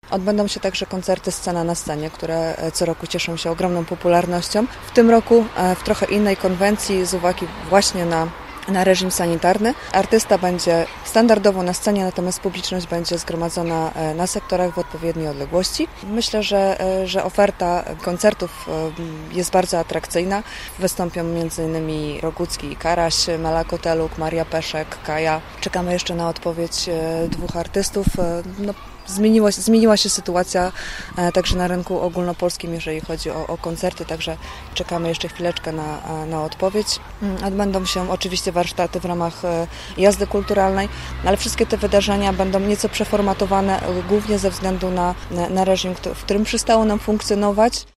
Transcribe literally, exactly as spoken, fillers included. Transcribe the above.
Odbędą się także koncerty Scena na scenie, które co roku cieszą się ogromną popularnością. W tym roku w trochę innej konwencji z uwagi właśnie na na reżim sanitarny. Artysta będzie standardowo na scenie, natomiast publiczność będzie zgromadzona na sektorach w odpowiedniej odległości. Myślę, że, że oferta koncertów jest bardzo atrakcyjna. Wystąpią między innymi Rogucki i Karaś, Mela Koteluk, Maria Peszek, Kaja. Czekamy jeszcze na odpowiedź dwóch artystów. No, Zmieniła, zmieniła się sytuacja e, także na rynku ogólnopolskim, jeżeli chodzi o, o koncerty, także czekamy jeszcze chwileczkę na, na odpowiedź. Odbędą się oczywiście warsztaty w ramach e, jazdy kulturalnej, ale wszystkie te wydarzenia będą nieco przeformatowane, głównie ze względu na, na reżim, w którym przestało nam funkcjonować.